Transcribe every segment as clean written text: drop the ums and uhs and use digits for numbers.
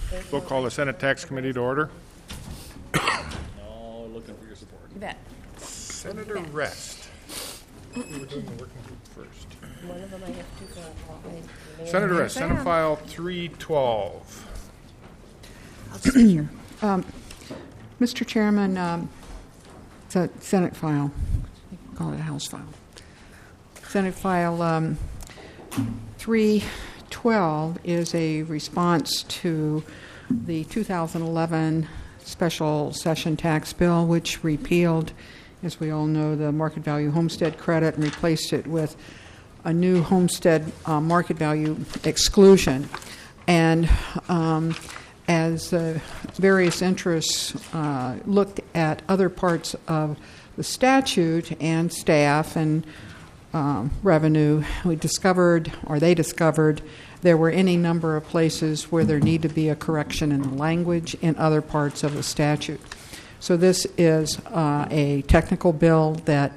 We'll call the Senate Tax Committee to order. No, looking for your support. You bet. Senator Rest. We're doing the working group first. One of them I have to go. Senator Rest, Senate File 312. I'll just be here. Mr. Chairman, it's a Senate file. Call it a House file. Senate File 312 is a response to the 2011 special session tax bill, which repealed, as we all know, the market value homestead credit and replaced it with a new homestead market value exclusion. And as various interests looked at other parts of the statute and staff and revenue, they discovered there were any number of places where there need to be a correction in the language in other parts of the statute. So this is a technical bill that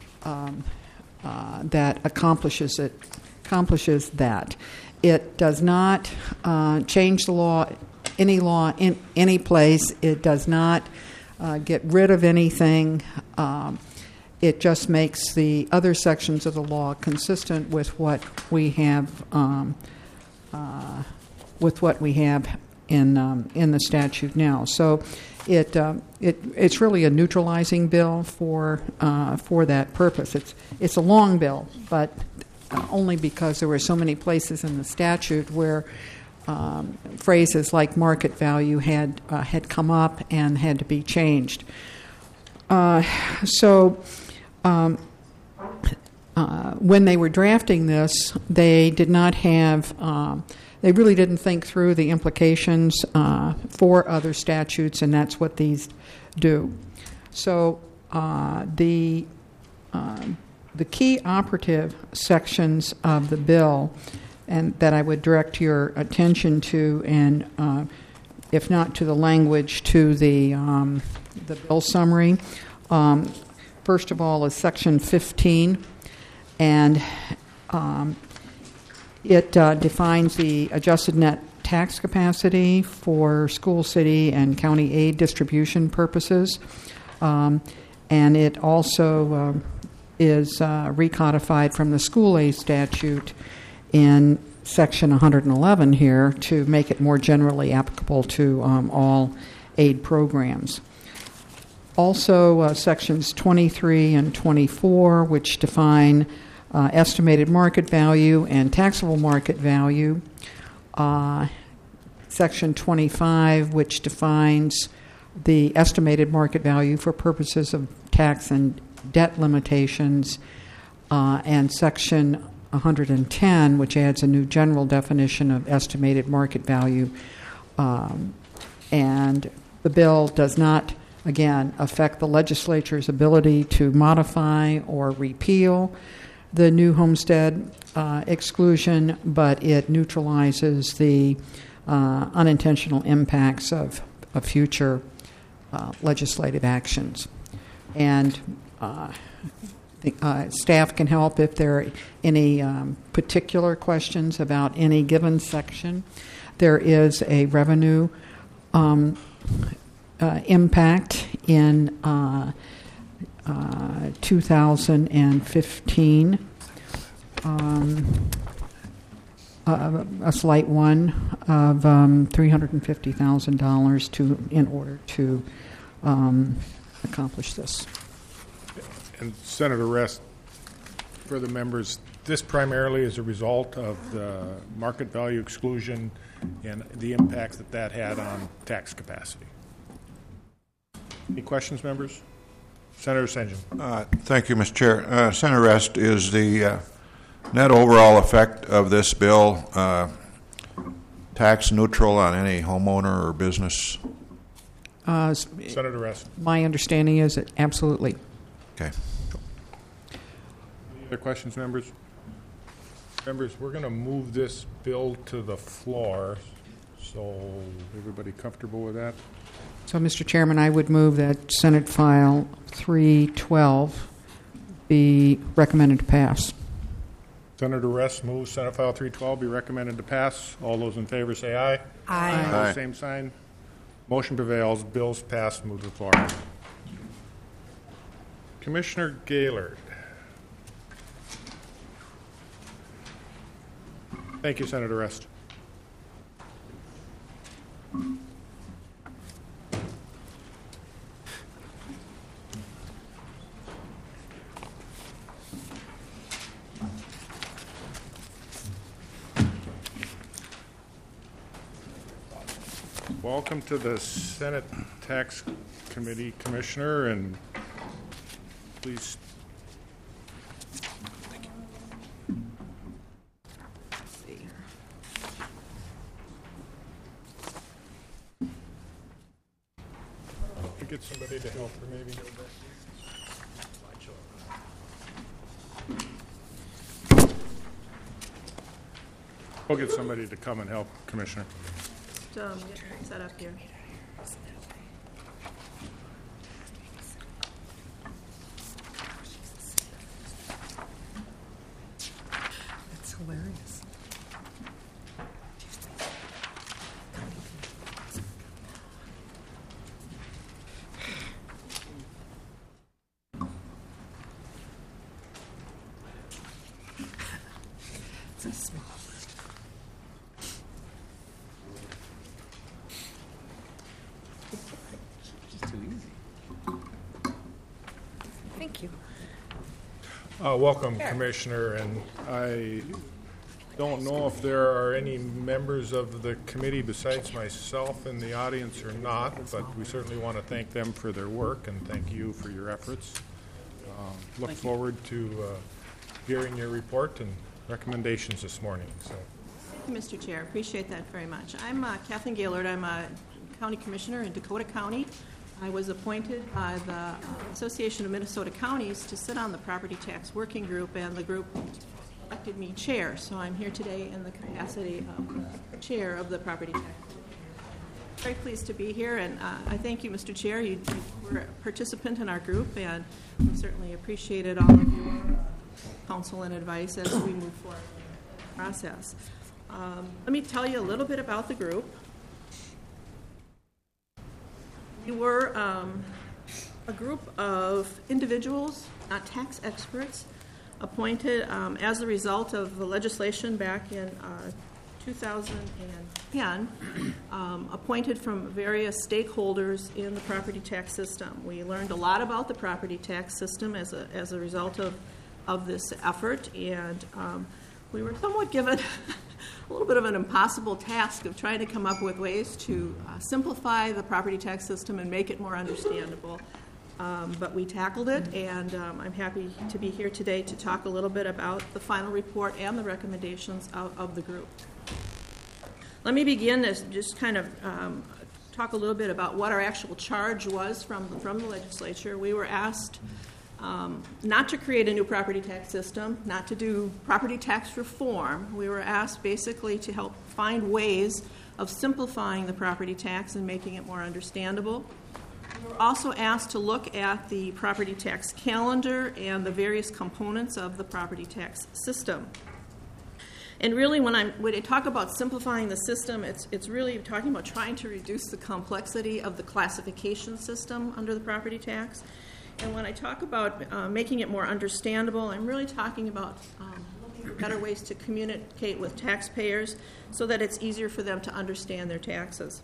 accomplishes that. It does not change the law in any place. It does not get rid of anything. It just makes the other sections of the law consistent with what we have in the statute now. So it's really a neutralizing bill for that purpose. It's a long bill, but only because there were so many places in the statute where phrases like market value had come up and had to be changed. When they were drafting this, they did not have. They really didn't think through the implications for other statutes, and that's what these do. So the key operative sections of the bill, and that I would direct your attention to, and if not to the language, to the bill summary. First of all, is Section 15, and it defines the adjusted net tax capacity for school, city, and county aid distribution purposes. And it also is recodified from the school aid statute in Section 111 here to make it more generally applicable to all aid programs. Also, Sections 23 and 24, which define estimated market value and taxable market value. Section 25, which defines the estimated market value for purposes of tax and debt limitations. And Section 110, which adds a new general definition of estimated market value. And the bill does not, again, affect the legislature's ability to modify or repeal the new homestead exclusion, but it neutralizes the unintentional impacts of future legislative actions. And staff can help if there are any particular questions about any given section. There is a revenue impact in 2015, a slight one of $350,000 in order to accomplish this. And Senator Rest, for the members, this primarily is a result of the market value exclusion and the impacts that had on tax capacity. Any questions, members? Senator St. John. Thank you, Mr. Chair. Senator Rest, is the net overall effect of this bill tax neutral on any homeowner or business? Senator Rest. My understanding is that absolutely. Okay. Any other questions, members? Members, we're going to move this bill to the floor. So everybody comfortable with that? So, Mr. Chairman, I would move that Senate File 312 be recommended to pass. Senator Rest moves Senate File 312 be recommended to pass. All those in favor say aye. Aye. Opposed, same sign. Motion prevails. Bills passed. Move to the floor. Commissioner Gaylord. Thank you, Senator Rest. Welcome to the Senate Tax Committee, Commissioner, and please. Get somebody to help her, maybe. We'll get somebody to come and help, Commissioner. Get set up here. That's hilarious. It's a small list. Just too easy. Thank you. Welcome, Commissioner, and I don't know if there are any members of the committee besides myself in the audience or not, but we certainly want to thank them for their work and thank you for your efforts. Look forward to hearing your report and recommendations this morning. So, Thank you, Mr. Chair. Appreciate that very much. I'm Kathleen Gaylord. I'm a county commissioner in Dakota County. I was appointed by the Association of Minnesota Counties to sit on the property tax working group, and the group elected me chair. So I'm here today in the capacity of chair of the property tax. Very pleased to be here, and I thank you, Mr. Chair. You were a participant in our group, and we certainly appreciated all of your counsel and advice as we move forward in the process. Let me tell you a little bit about the group. We were a group of individuals, not tax experts, appointed as a result of the legislation back in 2010, appointed from various stakeholders in the property tax system. We learned a lot about the property tax system as a result of this effort, and we were somewhat given a little bit of an impossible task of trying to come up with ways to simplify the property tax system and make it more understandable. But we tackled it, and I'm happy to be here today to talk a little bit about the final report and the recommendations of the group. Let me begin as just kind of talk a little bit about what our actual charge was from the legislature. We were asked not to create a new property tax system, not to do property tax reform. We were asked basically to help find ways of simplifying the property tax and making it more understandable. We were also asked to look at the property tax calendar and the various components of the property tax system. And really, when I talk about simplifying the system, it's really talking about trying to reduce the complexity of the classification system under the property tax. And when I talk about making it more understandable, I'm really talking about looking for better ways to communicate with taxpayers so that it's easier for them to understand their taxes.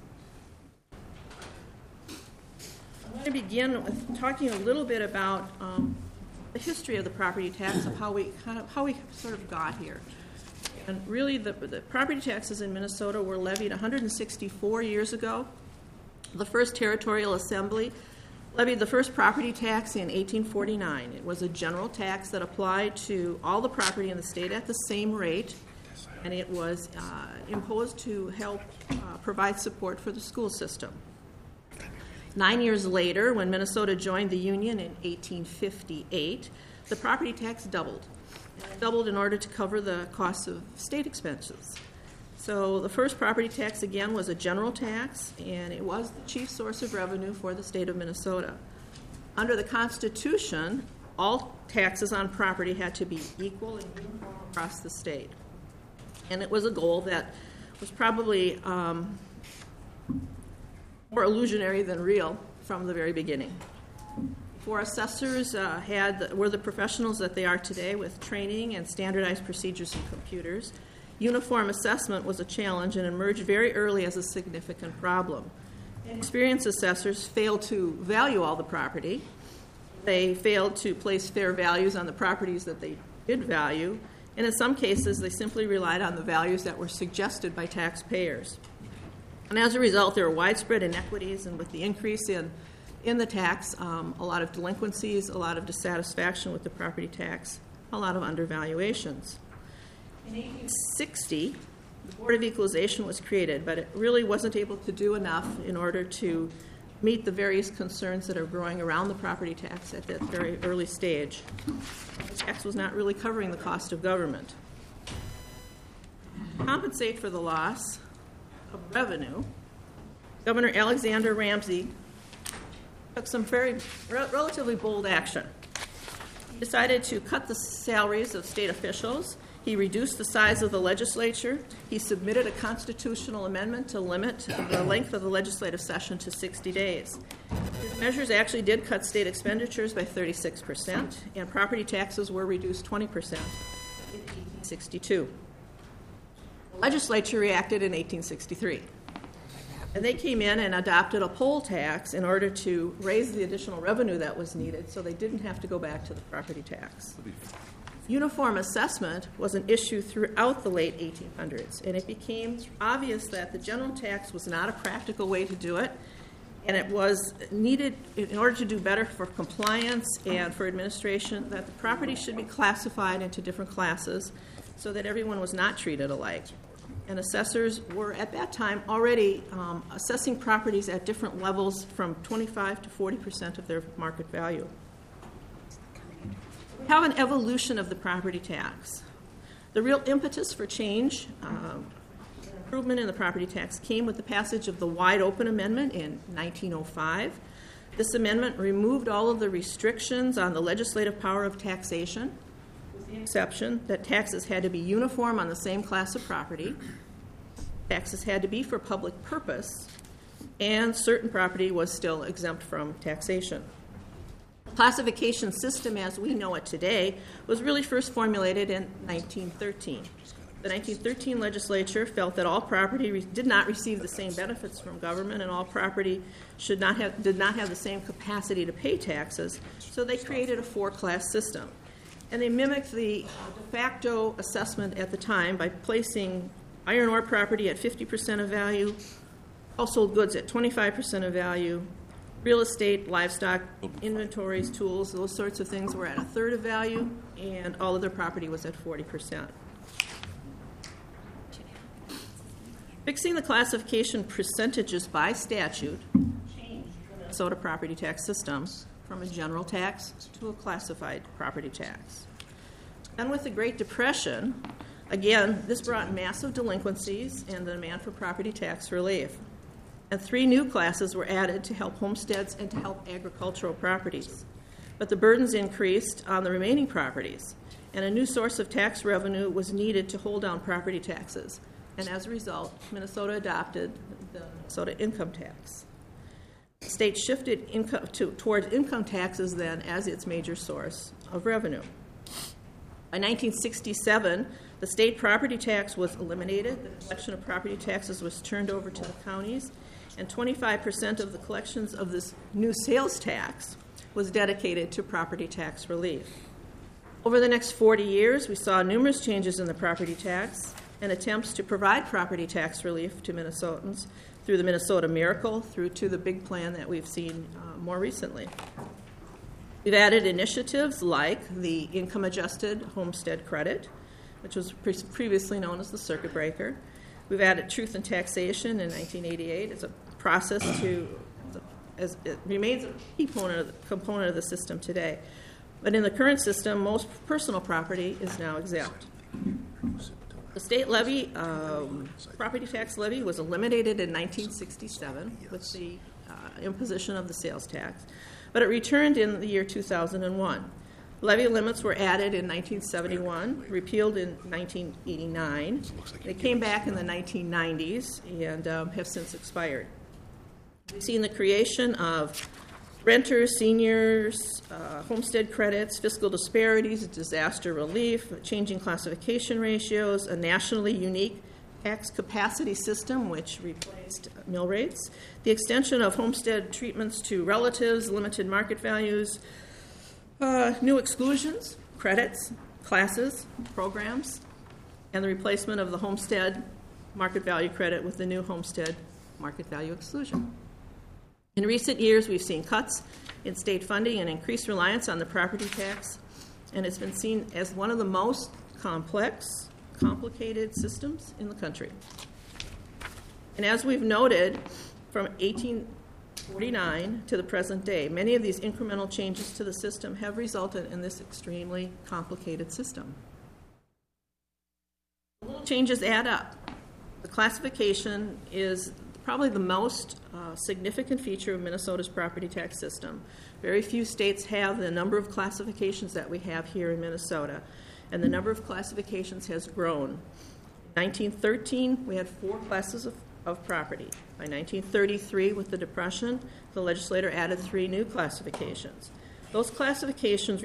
I'm going to begin with talking a little bit about the history of the property tax, of how we sort of got here. And really, the property taxes in Minnesota were levied 164 years ago. The first territorial assembly levied the first property tax in 1849. It was a general tax that applied to all the property in the state at the same rate, and it was imposed to help provide support for the school system. 9 years later, when Minnesota joined the Union in 1858, the property tax doubled. It doubled in order to cover the costs of state expenses. So the first property tax, again, was a general tax, and it was the chief source of revenue for the state of Minnesota. Under the Constitution, all taxes on property had to be equal and uniform across the state. And it was a goal that was probably more illusionary than real from the very beginning. Before assessors were the professionals that they are today with training and standardized procedures and computers, uniform assessment was a challenge and emerged very early as a significant problem. Experienced assessors failed to value all the property. They failed to place fair values on the properties that they did value, and in some cases, they simply relied on the values that were suggested by taxpayers. And as a result, there were widespread inequities, and with the increase in the tax, a lot of delinquencies, a lot of dissatisfaction with the property tax, a lot of undervaluations. In 1860, the Board of Equalization was created, but it really wasn't able to do enough in order to meet the various concerns that are growing around the property tax at that very early stage. The tax was not really covering the cost of government. To compensate for the loss of revenue, Governor Alexander Ramsey took some relatively bold action. He decided to cut the salaries of state officials. He reduced the size of the legislature. He submitted a constitutional amendment to limit the length of the legislative session to 60 days. His measures actually did cut state expenditures by 36%, and property taxes were reduced 20% in 1862. The legislature reacted in 1863. And they came in and adopted a poll tax in order to raise the additional revenue that was needed so they didn't have to go back to the property tax. Uniform assessment was an issue throughout the late 1800s, and it became obvious that the general tax was not a practical way to do it, and it was needed in order to do better for compliance and for administration that the property should be classified into different classes so that everyone was not treated alike. And assessors were at that time already assessing properties at different levels from 25 to 40% of their market value. We have an evolution of the property tax. The real impetus for change, improvement in the property tax, came with the passage of the Wide Open Amendment in 1905. This amendment removed all of the restrictions on the legislative power of taxation, with the exception that taxes had to be uniform on the same class of property, taxes had to be for public purpose, and certain property was still exempt from taxation. The classification system as we know it today was really first formulated in 1913. The 1913 legislature felt that all property did not receive the same benefits from government and all property did not have the same capacity to pay taxes, so they created a four-class system. And they mimicked the de facto assessment at the time by placing iron ore property at 50% of value, household goods at 25% of value, real estate, livestock, inventories, tools, those sorts of things were at a third of value, and all other property was at 40%. Fixing the classification percentages by statute changed the Minnesota property tax system from a general tax to a classified property tax. And with the Great Depression, again, this brought massive delinquencies and the demand for property tax relief. And 3 new classes were added to help homesteads and to help agricultural properties. But the burdens increased on the remaining properties, and a new source of tax revenue was needed to hold down property taxes. And as a result, Minnesota adopted the Minnesota income tax. The state shifted towards income taxes then as its major source of revenue. By 1967, the state property tax was eliminated. The collection of property taxes was turned over to the counties, and 25% of the collections of this new sales tax was dedicated to property tax relief. Over the next 40 years, we saw numerous changes in the property tax and attempts to provide property tax relief to Minnesotans through the Minnesota Miracle, through to the big plan that we've seen more recently. We've added initiatives like the income-adjusted homestead credit, which was previously known as the circuit breaker. We've added truth in taxation in 1988 as a process as it remains a key component of the system today. But in the current system, most personal property is now exempt. The state levy, property tax levy, was eliminated in 1967 with the imposition of the sales tax, but it returned in the year 2001. Levy limits were added in 1971, repealed in 1989. They came back in the 1990s and have since expired. We've seen the creation of renters, seniors, homestead credits, fiscal disparities, disaster relief, changing classification ratios, a nationally unique tax capacity system, which replaced mill rates, the extension of homestead treatments to relatives, limited market values, new exclusions, credits, classes, programs, and the replacement of the homestead market value credit with the new homestead market value exclusion. In recent years, we've seen cuts in state funding and increased reliance on the property tax, and it's been seen as one of the most complex, complicated systems in the country. And as we've noted, from 1849 to the present day, many of these incremental changes to the system have resulted in this extremely complicated system. The little changes add up. The classification is probably the most significant feature of Minnesota's property tax system. Very few states have the number of classifications that we have here in Minnesota, and the number of classifications has grown. In 1913, we had 4 classes of property. By 1933, with the Depression, the legislature added 3 new classifications. Those classifications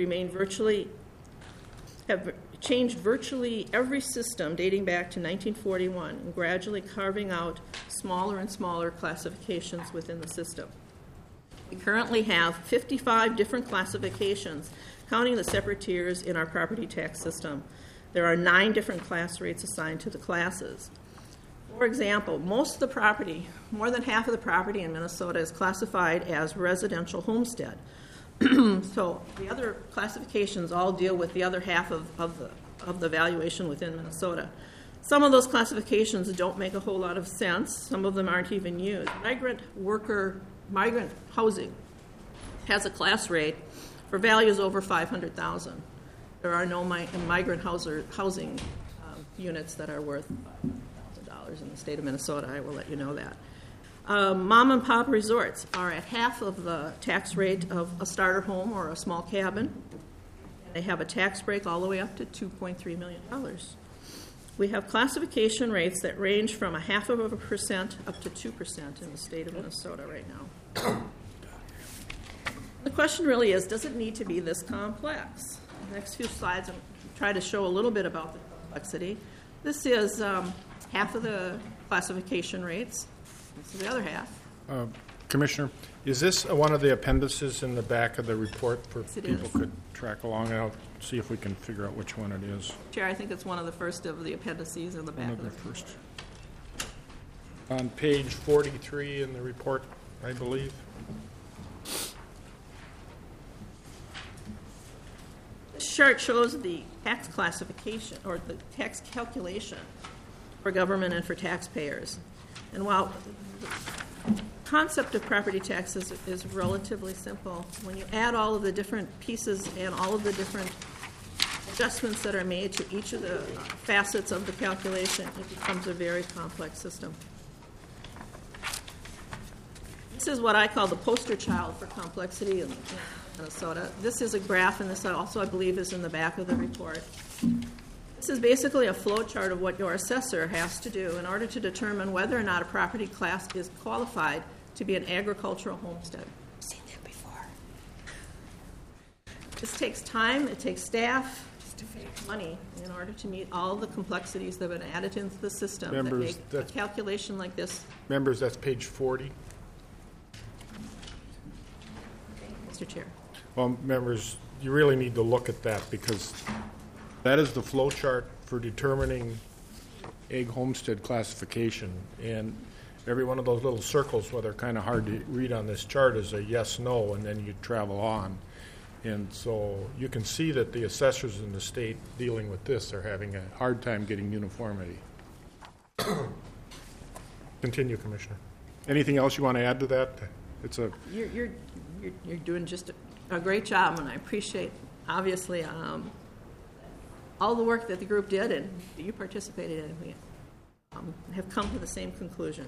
have changed virtually every system dating back to 1941 and gradually carving out smaller and smaller classifications within the system. We currently have 55 different classifications, counting the separate tiers in our property tax system. There are 9 different class rates assigned to the classes. For example, most of the property, more than half of the property in Minnesota is classified as residential homestead. So the other classifications all deal with the other half of the valuation within Minnesota. Some of those classifications don't make a whole lot of sense. Some of them aren't even used. Migrant housing has a class rate for values over $500,000. There are no migrant housing units that are worth $5,000 in the state of Minnesota. I will let you know that. Mom and pop resorts are at half of the tax rate of a starter home or a small cabin. They have a tax break all the way up to $2.3 million. We have classification rates that range from 0.5% up to 2% in the state of Minnesota right now. The question really is, does it need to be this complex? The next few slides I'm try to show a little bit about the complexity. This is half of the classification rates. This is the other half. Commissioner, is this one of the appendices in the back of the report for Yes, it people is. could track along? And I'll see if we can figure out which one it is. Chair, I think it's one of the first of the appendices in the back One of of the the first. On page 43 in the report, I believe. This chart shows the tax classification, or the tax calculation for government and for taxpayers. And while the concept of property taxes is relatively simple, when you add all of the different pieces and all of the different adjustments that are made to each of the facets of the calculation, it becomes a very complex system. This is what I call the poster child for complexity in Minnesota. This is a graph, and this also, I believe, is in the back of the report. This is basically a flow chart of what your assessor has to do in order to determine whether or not a property class is qualified to be an agricultural homestead. I've seen that before. This takes time, it takes staff, money in order to meet all the complexities that have been added into the system that Members, make a that's- calculation like this. Members, that's page 40. Mr. Chair. Well, members, you really need to look at that because that is the flow chart for determining egg homestead classification. And every one of those little circles, well, they're kind of hard to read on this chart, is a yes, no, and then you travel on. And so you can see that the assessors in the state dealing with this are having a hard time getting uniformity. Continue, Commissioner. Anything else you want to add to that? It's a You're doing just a great job, and I appreciate, obviously, all the work that the group did and that you participated in. We have come to the same conclusion.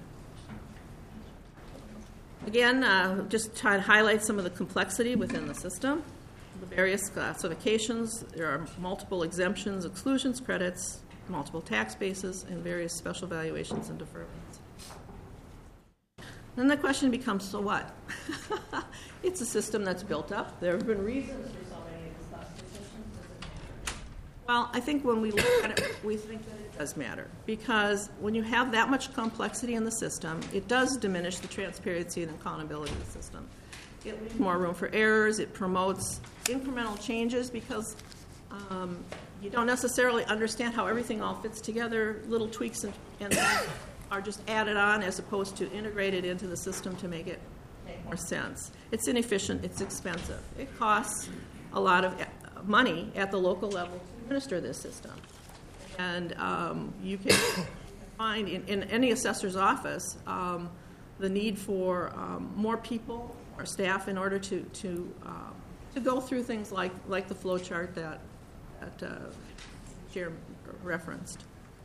Again, just try to highlight some of the complexity within the system. the various classifications. There are multiple exemptions, exclusions, credits, multiple tax bases, and various special valuations and deferments. Then the question becomes, so what? It's a system that's built up. There have been reasons for so many of these classifications. Does it matter? Well, I think when we look at it, we think that it does matter, because when you have that much complexity in the system, it does diminish the transparency and accountability of the system. It leaves more room for errors. It promotes incremental changes because you don't necessarily understand how everything all fits together. Little tweaks and are just added on as opposed to integrated into the system to make it make more sense. It's inefficient. It's expensive. It costs a lot of money at the local level to administer this system. And you can find in any assessor's office the need for more people or staff in order to go through things like the flow chart that Chair referenced.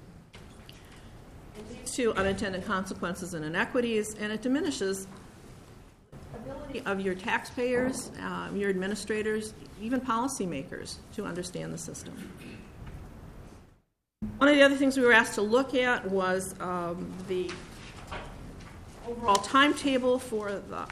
It leads to unintended consequences and inequities, and it diminishes the ability of your taxpayers, your administrators, even policymakers to understand the system. One of the other things we were asked to look at was the overall timetable for the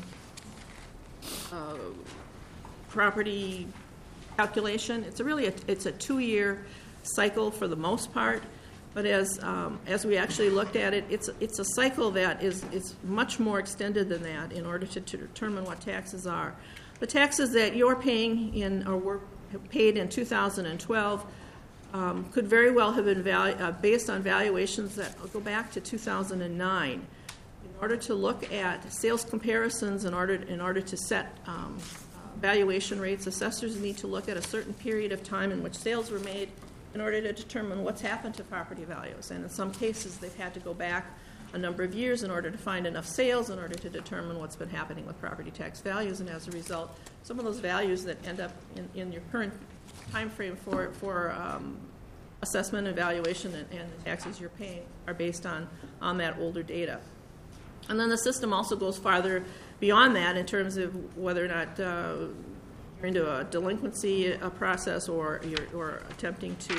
property calculation. It's a 2-year cycle for the most part, but as we actually looked at it, it's a cycle that is much more extended than that in order to determine what taxes are. The taxes that you're paying in or were paid in 2012 could very well have been based on valuations that go back to 2009. In order to look at sales comparisons, in order to set valuation rates, assessors need to look at a certain period of time in which sales were made in order to determine what's happened to property values. And in some cases, they've had to go back a number of years in order to find enough sales in order to determine what's been happening with property tax values. And as a result, some of those values that end up in your current time frame for assessment and valuation and the taxes you're paying are based on that older data. And then the system also goes farther beyond that in terms of whether or not you're into a delinquency process or you're attempting to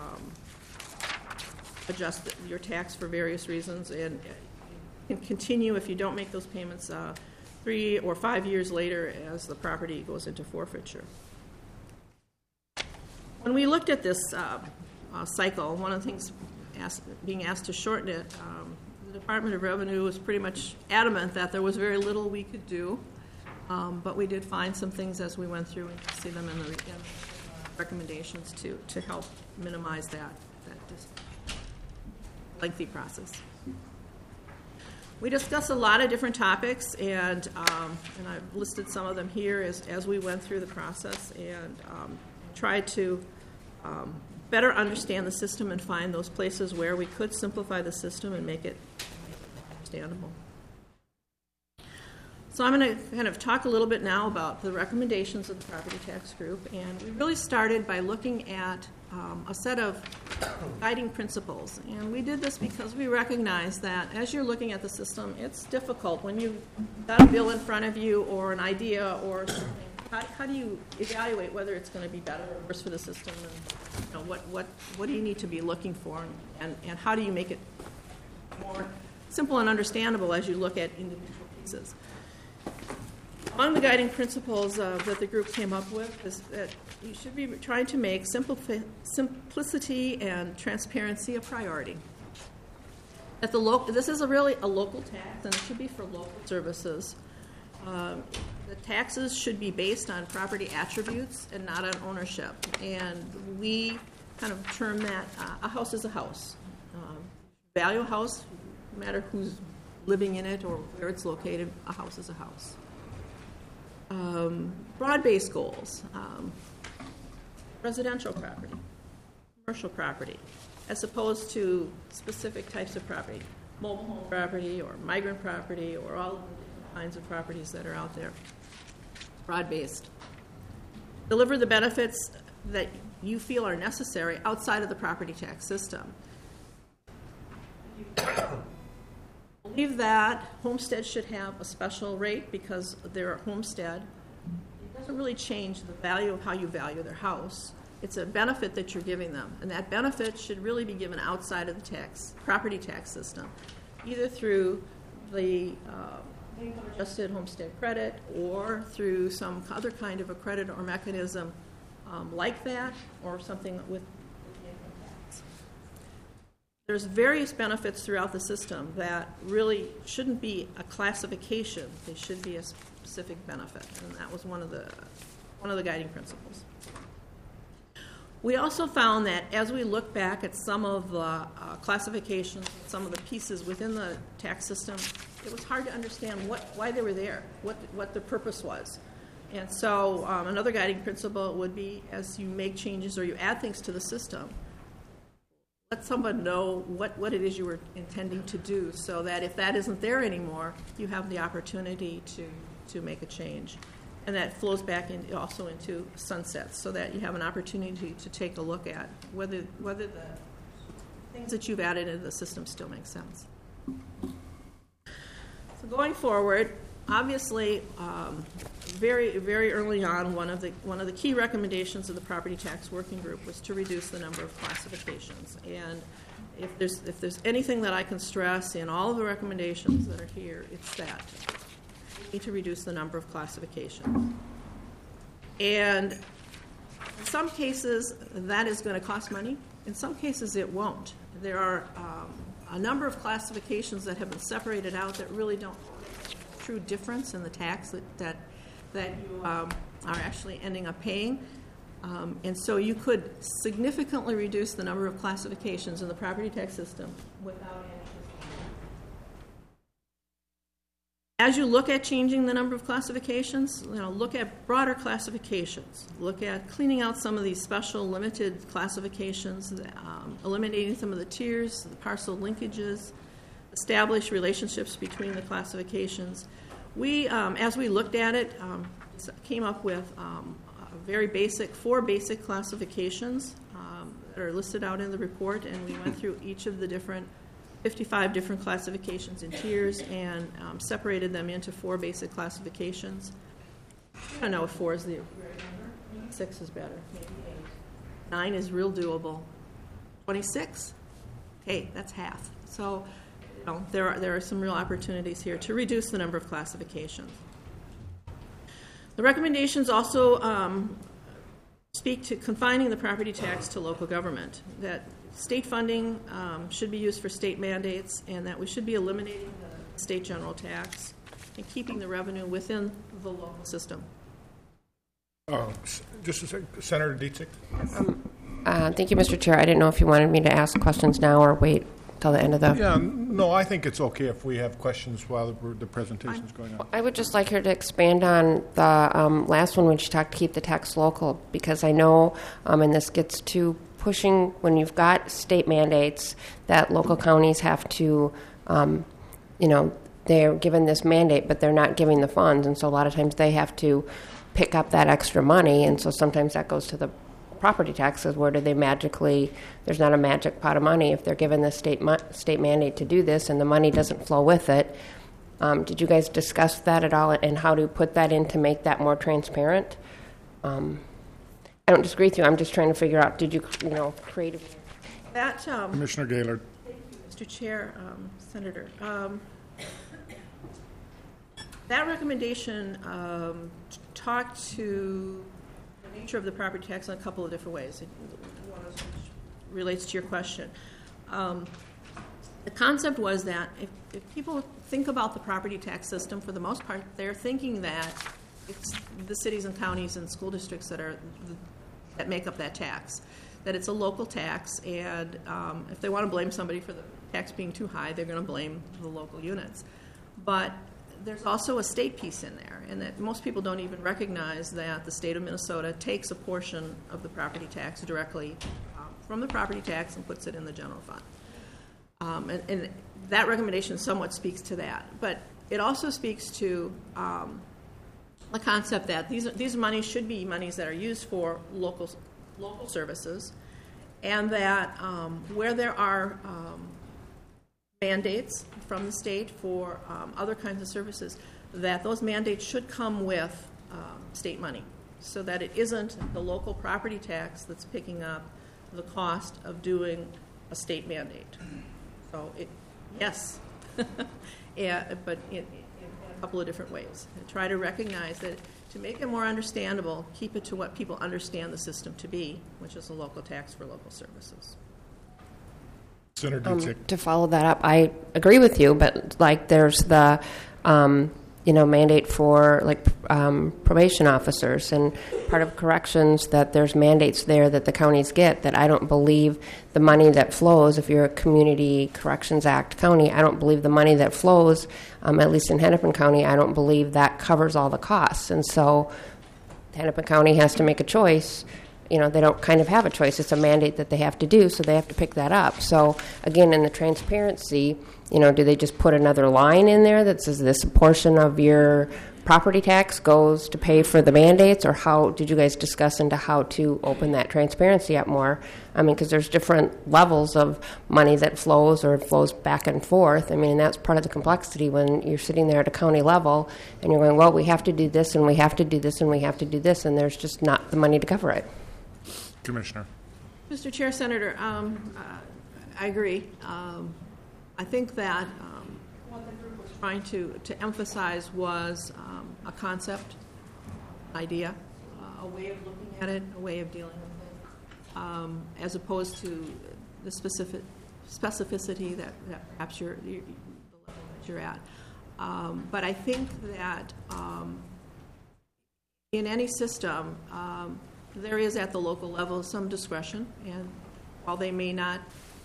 adjust your tax for various reasons, and can continue if you don't make those payments 3 or 5 years later as the property goes into forfeiture. When we looked at this cycle, one of the things being asked to shorten it, the Department of Revenue was pretty much adamant that there was very little we could do, but we did find some things as we went through, and you can see them in the recommendations to help minimize that lengthy process. We discussed a lot of different topics, and I've listed some of them here as we went through the process and tried to better understand the system and find those places where we could simplify the system and make it understandable. So I'm going to kind of talk a little bit now about the recommendations of the Property Tax Group, and we really started by looking at a set of guiding principles. And we did this because we recognize that as you're looking at the system, it's difficult when you've got a bill in front of you or an idea or something. How do you evaluate whether it's going to be better or worse for the system, and what do you need to be looking for, and how do you make it more simple and understandable as you look at individual pieces? Among the guiding principles that the group came up with is that you should be trying to make simplicity and transparency a priority. This is really a local tax, and it should be for local services. The taxes should be based on property attributes and not on ownership. And we kind of term that a house is a house. Value a house, no matter who's living in it or where it's located, a house is a house. Broad-based goals, residential property, commercial property, as opposed to specific types of property, mobile home property or migrant property or all of the different kinds of properties that are out there. Broad-based. Deliver the benefits that you feel are necessary outside of the property tax system. Believe that homesteads should have a special rate because they're a homestead. It doesn't really change the value of how you value their house. It's a benefit that you're giving them, and that benefit should really be given outside of the property tax system, either through the income-adjusted homestead credit or through some other kind of a credit or mechanism like that, or something with the income tax. There's various benefits throughout the system that really shouldn't be a classification. They should be a specific benefit, and that was one of the guiding principles. We also found that as we look back at some of the classifications, some of the pieces within the tax system, it was hard to understand why they were there, what the purpose was. And so another guiding principle would be, as you make changes or you add things to the system, let someone know what it is you were intending to do, so that if that isn't there anymore, you have the opportunity to make a change. And that flows back also into sunsets, so that you have an opportunity to take a look at whether the things that you've added into the system still make sense. So going forward, obviously, very, very early on, one of the key recommendations of the Property Tax Working Group was to reduce the number of classifications. And if there's anything that I can stress in all of the recommendations that are here, it's that. To reduce the number of classifications. And in some cases, that is going to cost money. In some cases, it won't. There are a number of classifications that have been separated out that really don't make a true difference in the tax that you are actually ending up paying. And so you could significantly reduce the number of classifications in the property tax system without any. As you look at changing the number of classifications, look at broader classifications. Look at cleaning out some of these special limited classifications, eliminating some of the tiers, the parcel linkages, establish relationships between the classifications. We, as we looked at it, came up with four basic classifications that are listed out in the report, and we went through each of the 55 different classifications in tiers and separated them into 4 basic classifications. I don't know if 4 is the right number. Maybe 6 is better. Maybe 8. 9 is real doable. 26? Hey, that's half. So there are some real opportunities here to reduce the number of classifications. The recommendations also speak to confining the property tax to local government, that state funding should be used for state mandates, and that we should be eliminating the state general tax and keeping the revenue within the local system. Just a second, Senator Dietzig. Thank you, Mr. Chair. I didn't know if you wanted me to ask questions now or wait till the end of the... Yeah, no, I think it's okay if we have questions while the presentation is going on. I would just like her to expand on the last one when she talked to keep the tax local, because I know, and this gets to pushing when you've got state mandates that local counties have to, they're given this mandate, but they're not giving the funds, and so a lot of times they have to pick up that extra money, and so sometimes that goes to the property taxes. Where do they magically, there's not a magic pot of money if they're given the state mandate to do this and the money doesn't flow with it. Did you guys discuss that at all, and how to put that in to make that more transparent? I don't disagree with you. I'm just trying to figure out, did you, create That, Commissioner Gaylord. Thank you, Mr. Chair, Senator. That recommendation talked to the nature of the property tax in a couple of different ways. One of which relates to your question. The concept was that if people think about the property tax system, for the most part, they're thinking that it's the cities and counties and school districts that make up that tax, that it's a local tax, and if they want to blame somebody for the tax being too high, they're going to blame the local units. But there's also a state piece in there, and that most people don't even recognize that the state of Minnesota takes a portion of the property tax directly from the property tax and puts it in the general fund. And that recommendation somewhat speaks to that. But it also speaks to the concept that these monies should be monies that are used for local services, and that where there are mandates from the state for other kinds of services, that those mandates should come with state money, so that it isn't the local property tax that's picking up the cost of doing a state mandate. So, yes, yeah, but in a couple of different ways. And try to recognize that to make it more understandable, keep it to what people understand the system to be, which is a local tax for local services. Senator Dudzik. To follow that up, I agree with you, but like there's the mandate for like probation officers, and part of corrections that there's mandates there that the counties get that I don't believe the money that flows, if you're a Community Corrections Act county, I don't believe the money that flows, at least in Hennepin County, I don't believe that covers all the costs. And so Hennepin County has to make a choice. They don't kind of have a choice. It's a mandate that they have to do, so they have to pick that up. So, again, in the transparency, do they just put another line in there that says this portion of your property tax goes to pay for the mandates, or how did you guys discuss into how to open that transparency up more? I mean, because there's different levels of money that flows or flows back and forth. I mean, and that's part of the complexity when you're sitting there at a county level and you're going, well, we have to do this and we have to do this and we have to do this, and there's just not the money to cover it. Commissioner. Mr. Chair, Senator, I agree. I think that what the group was trying to emphasize was a concept, idea, a way of looking at it, a way of dealing with it, as opposed to the specificity that perhaps the level that you're at. But I think that in any system, there is at the local level some discretion, and while they may not,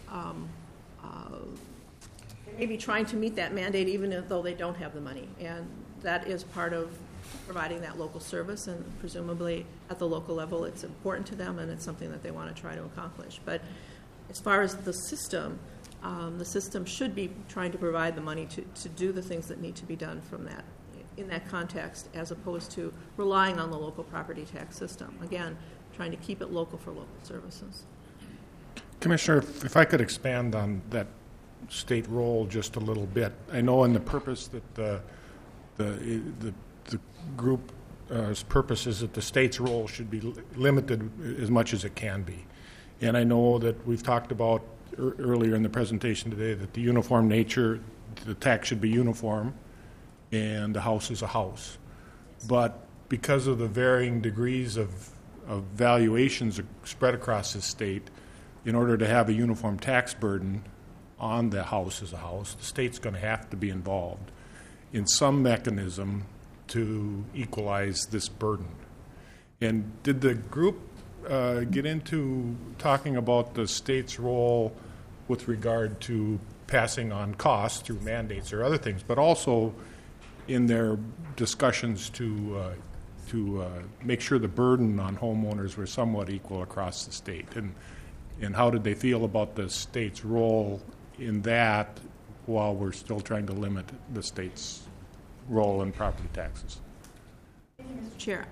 they may be trying to meet that mandate even though they don't have the money, and that is part of providing that local service, and presumably at the local level it's important to them and it's something that they want to try to accomplish. But as far as the system should be trying to provide the money to do the things that need to be done from that, in that context, as opposed to relying on the local property tax system. Again, trying to keep it local for local services. Commissioner, if I could expand on that state role just a little bit. I know in the purpose that the group's purpose is that the state's role should be limited as much as it can be. And I know that we've talked about earlier in the presentation today that the uniform nature, the tax should be uniform, and the house is a house. But because of the varying degrees of valuations spread across the state, in order to have a uniform tax burden on the house as a house, the state's going to have to be involved in some mechanism to equalize this burden. And did the group get into talking about the state's role with regard to passing on costs through mandates or other things, but also in their discussions to make sure the burden on homeowners were somewhat equal across the state? And how did they feel about the state's role in that while we're still trying to limit the state's role in property taxes? Thank you, Mr. Chair.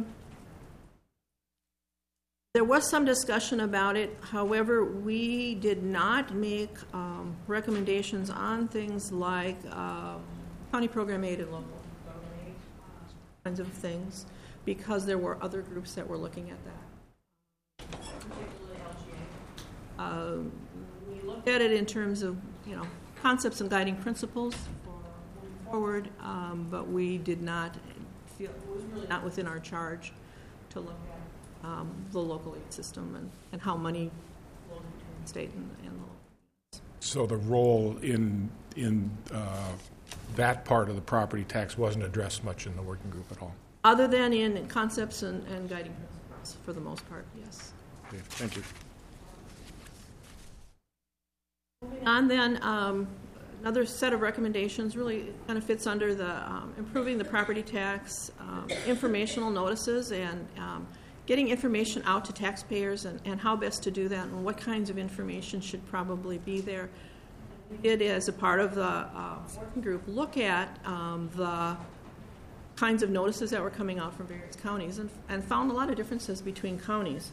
There was some discussion about it. However, we did not make recommendations on things like county program aid and local government aid, kinds of things, because there were other groups that were looking at that. Particularly LGA. We looked at it in terms of concepts and guiding principles for moving forward, but we did not feel it was really not within our charge to look at the local aid system and how money flows between the state and the local. So the role in that part of the property tax wasn't addressed much in the working group at all? Other than in concepts and guiding principles, for the most part, yes. Okay, thank you. Moving on then, another set of recommendations really kind of fits under the improving the property tax informational notices and getting information out to taxpayers and how best to do that and what kinds of information should probably be there. We did, as a part of the working group, look at the kinds of notices that were coming out from various counties and found a lot of differences between counties.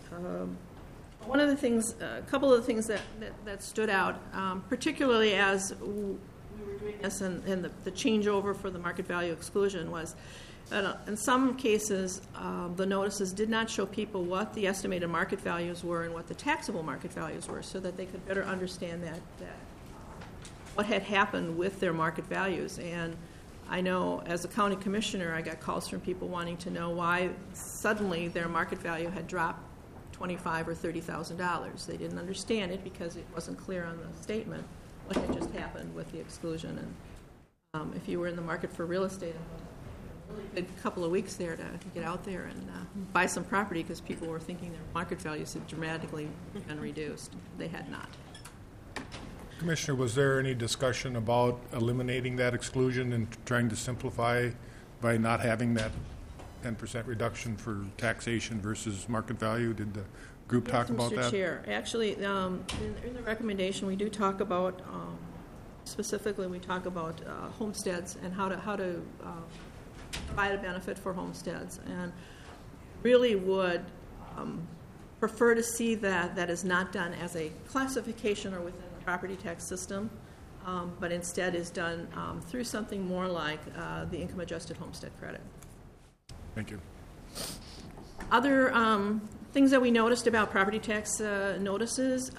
A couple of the things that stood out, particularly as we we were doing this and the changeover for the market value exclusion was that in some cases, the notices did not show people what the estimated market values were and what the taxable market values were, so that they could better understand that what had happened with their market values. And I know as a county commissioner, I got calls from people wanting to know why suddenly their market value had dropped $25,000 or $30,000. They didn't understand it because it wasn't clear on the statement what had just happened with the exclusion. And if you were in the market for real estate, a really good couple of weeks there to get out there and buy some property, because people were thinking their market values had dramatically been reduced. They had not. Commissioner, was there any discussion about eliminating that exclusion and trying to simplify by not having that 10% reduction for taxation versus market value? Did the group talk about that? Mr. Chair, actually, in the recommendation, we do talk about, specifically, we talk about homesteads and how to provide a benefit for homesteads, and really would prefer to see that is not done as a classification or within the property tax system, but instead is done through something more like the income-adjusted homestead credit. Thank you. Other things that we noticed about property tax notices,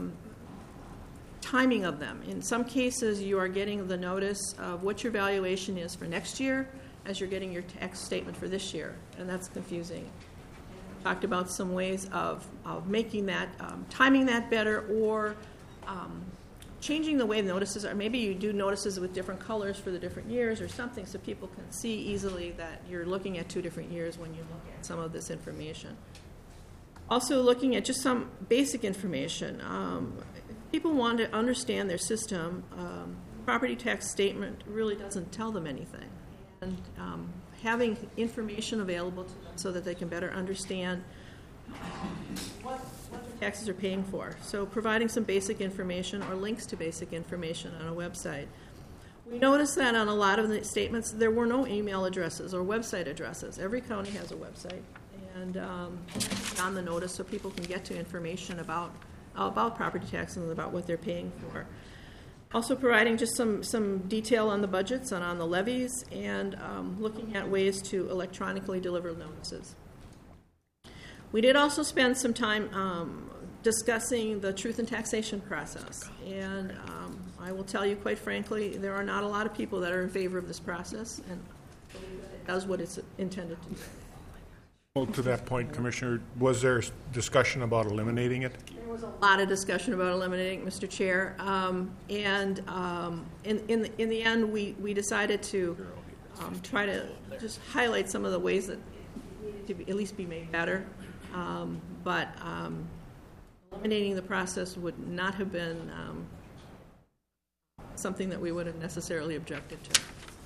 timing of them. In some cases, you are getting the notice of what your valuation is for next year as you're getting your tax statement for this year, and that's confusing. We talked about some ways of making that, timing that better, or changing the way the notices are. Maybe you do notices with different colors for the different years or something, so people can see easily that you're looking at 2 different years when you look at some of this information. Also looking at just some basic information. If people want to understand their system, property tax statement really doesn't tell them anything. And having information available to them so that they can better understand what their taxes are paying for. So providing some basic information or links to basic information on a website. We noticed that on a lot of the statements there were no email addresses or website addresses. Every county has a website, and on the notice so people can get to information about property taxes and about what they're paying for. Also providing just some detail on the budgets and on the levies, and looking at ways to electronically deliver notices. We did also spend some time discussing the truth in taxation process, and I will tell you quite frankly, there are not a lot of people that are in favor of this process, and it does what it's intended to do. Well, to that point, Commissioner, was there discussion about eliminating it? There was a lot of discussion about eliminating it, Mr. Chair, and in the end, we decided to try to just highlight some of the ways that it needed to at least be made better. But eliminating the process would not have been something that we would have necessarily objected to.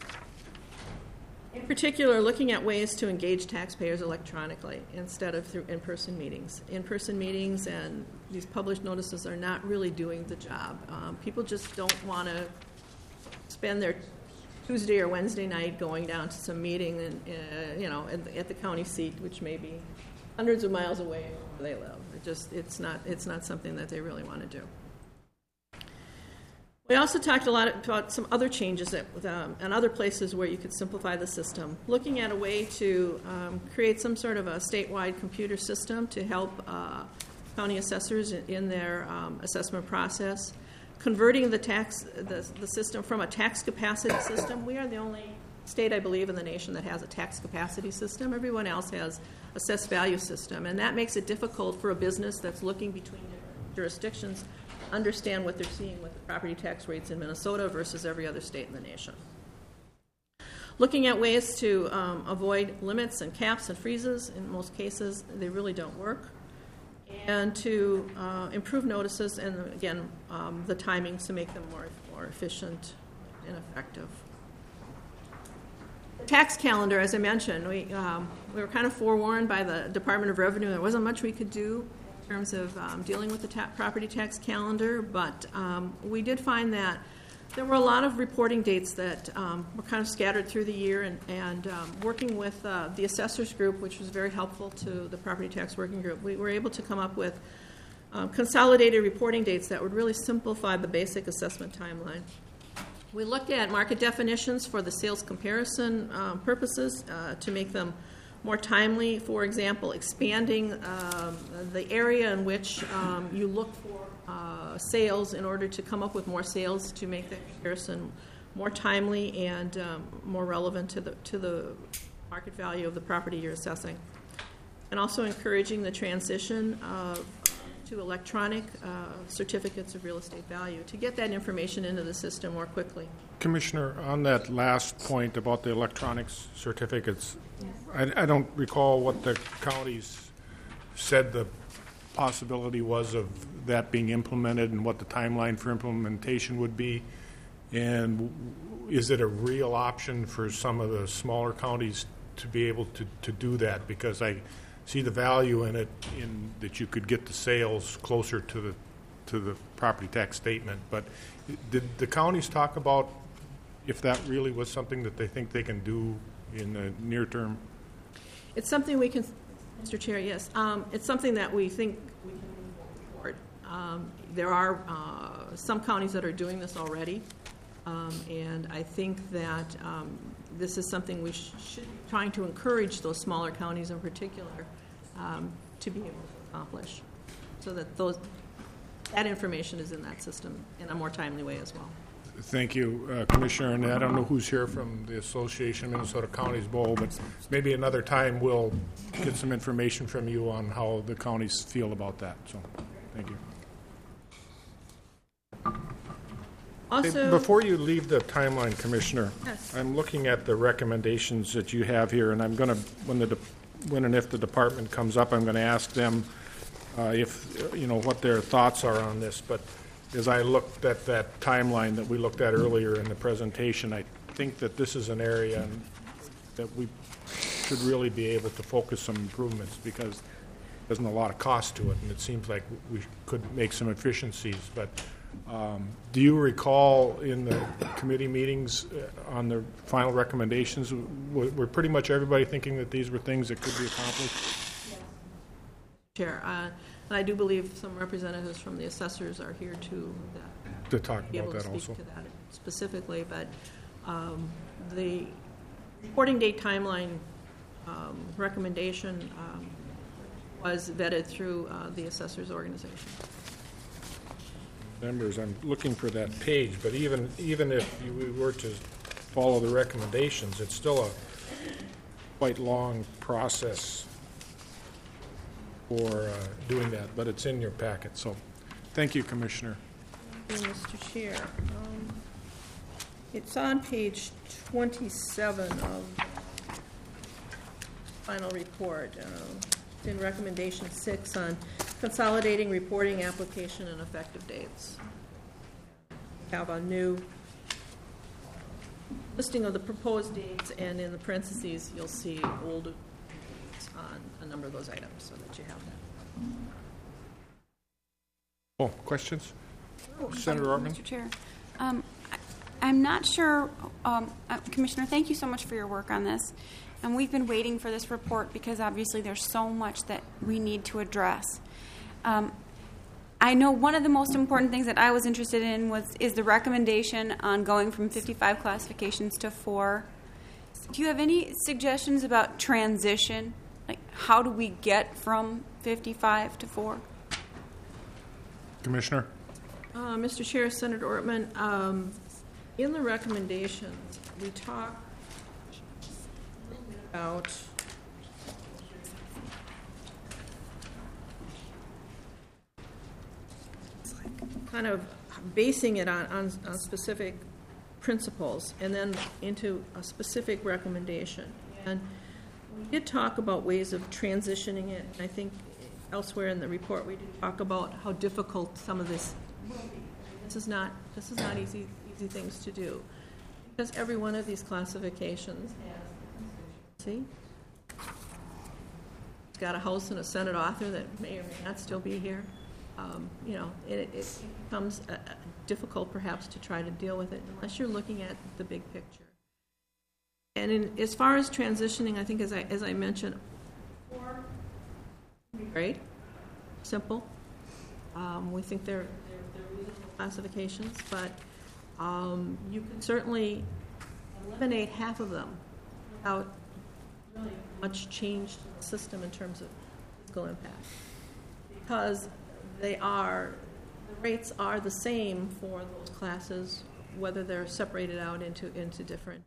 In particular, looking at ways to engage taxpayers electronically instead of through in-person meetings. In-person meetings and these published notices are not really doing the job. People just don't want to spend their Tuesday or Wednesday night going down to some meeting and at the county seat, which may be hundreds of miles away from where they live. It's not something that they really want to do. We also talked a lot about some other changes and other places where you could simplify the system. Looking at a way to create some sort of a statewide computer system to help county assessors in their assessment process. Converting the system from a tax capacity system. We are the only state, I believe, in the nation that has a tax capacity system. Everyone else has assessed value system, and that makes it difficult for a business that's looking between different jurisdictions to understand what they're seeing with the property tax rates in Minnesota versus every other state in the nation. Looking at ways to avoid limits and caps and freezes. In most cases, they really don't work. And to improve notices and, again, the timings to make them more efficient and effective. The tax calendar, as I mentioned, we were kind of forewarned by the Department of Revenue. There wasn't much we could do in terms of dealing with the property tax calendar, but we did find that there were a lot of reporting dates that were kind of scattered through the year, and working with the assessors group, which was very helpful to the property tax working group, we were able to come up with consolidated reporting dates that would really simplify the basic assessment timeline. We looked at market definitions for the sales comparison purposes to make them more timely. For example, expanding the area in which you look for sales in order to come up with more sales to make the comparison more timely and more relevant to the market value of the property you're assessing. And also encouraging the transition to electronic certificates of real estate value to get that information into the system more quickly. Commissioner, on that last point about the electronic certificates, I don't recall what the counties said the possibility was of that being implemented and what the timeline for implementation would be. And is it a real option for some of the smaller counties to be able to do that? Because I see the value in it, in that you could get the sales closer to the property tax statement. But did the counties talk about if that really was something that they think they can do in the near term? It's something we can, Mr. Chair, yes. It's something that we think we can move forward. There are some counties that are doing this already, and I think that this is something we should be trying to encourage those smaller counties in particular to be able to accomplish, so that that information is in that system in a more timely way as well. Thank you, Commissioner. And I don't know who's here from the Association of Minnesota Counties Bowl, but maybe another time we'll get some information from you on how the counties feel about that. So, thank you. Also, Before you leave the timeline, Commissioner, Yes. I'm looking at the recommendations that you have here, and I'm going to, when and if the department comes up, I'm going to ask them if, what their thoughts are on this. But as I looked at that timeline that we looked at earlier in the presentation, I think that this is an area that we should really be able to focus some improvements, because there's a lot of cost to it, and it seems like we could make some efficiencies. But do you recall in the committee meetings on the final recommendations, were pretty much everybody thinking that these were things that could be accomplished? Chair, and I do believe some representatives from the assessors are here To talk be able about to that speak also. to that specifically. But the reporting date timeline recommendation was vetted through the assessors organization. Members, I'm looking for that page, but even if we were to follow the recommendations, it's still a quite long process for doing that, but it's in your packet. So thank you, Commissioner. Thank you, Mr. Chair. It's on page 27 of the final report. It's in recommendation 6 on consolidating reporting application and effective dates. We have a new listing of the proposed dates, and in the parentheses, you'll see old dates on a number of those items, so that you have that. Oh, questions? Senator Ortman? Mr. Chair, I'm not sure, Commissioner, thank you so much for your work on this. And we've been waiting for this report because obviously there's so much that we need to address. I know one of the most important things that I was interested in is the recommendation on going from 55 classifications to 4. Do you have any suggestions about transition? Like, how do we get from 55 to 4? Commissioner? Mr. Chair, Senator Ortman, in the recommendations, we talk about kind of basing it on specific principles and then into a specific recommendation. And we did talk about ways of transitioning it. And I think elsewhere in the report we did talk about how difficult some of this will be. This is not easy things to do, because every one of these classifications has, see, it's got a house and a Senate author that may or may not still be here. It becomes difficult perhaps to try to deal with it unless you're looking at the big picture. And as far as transitioning, I think as I mentioned, 4 would be great, simple. We think they're reasonable classifications, but you can certainly eliminate half of them without really much change to the system in terms of fiscal impact, because the rates are the same for those classes, whether they're separated out into different